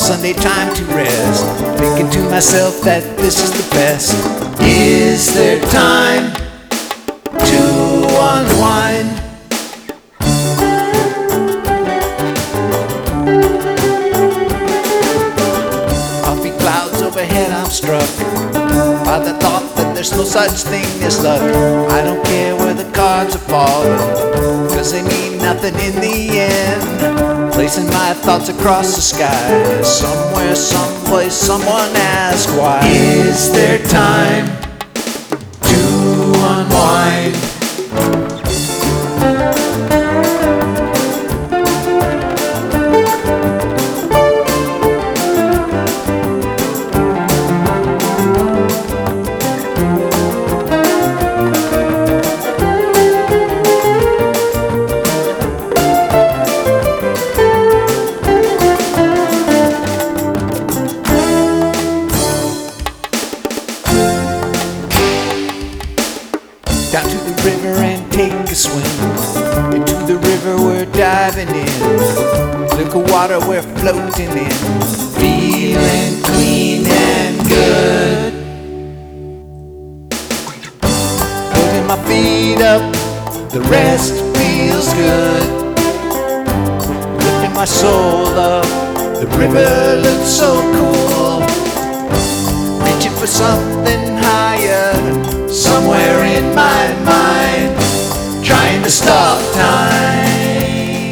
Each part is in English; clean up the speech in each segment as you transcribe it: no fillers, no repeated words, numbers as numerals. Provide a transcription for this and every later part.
Sunday time to rest, thinking to myself that this is the best. Is there time to unwind? Puffy clouds overhead, I'm struck by the thought that there's no such thing as luck. I don't care where the cards are falling, 'cause they mean nothing in the end. Placing my thoughts across the sky, somewhere, someplace, someone asks why. Is there time to unwind? Down to the river and take a swim. Into the river we're diving in. Look at water we're floating in. Feeling clean and good. Putting my feet up, the rest feels good. Lifting my soul up, the river looks so cool. Reaching for something higher, somewhere in my mind, trying to stop time.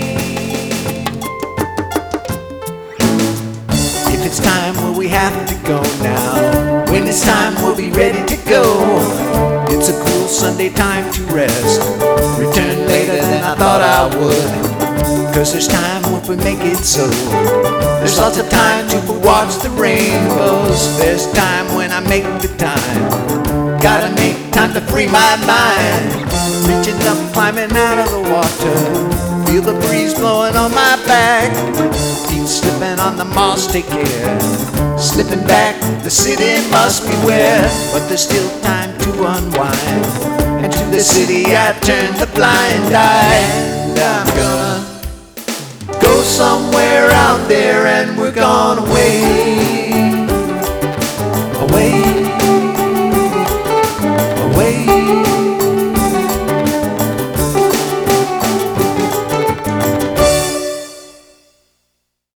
If it's time, well, we have to go now. When it's time, we'll be ready to go. It's a cool Sunday time to rest. Return later than I thought I would, 'cause there's time if we make it so. There's lots of time to watch the rainbows. There's time when I make the time. Gotta make time to free my mind. Reaching up, climbing out of the water. Feel the breeze blowing on my back. Feet slipping on the moss, take care. Slipping back, the city must beware. But there's still time to unwind. And to the city I turn the blind eye. And I'm gonna go somewhere out there, and we're gonna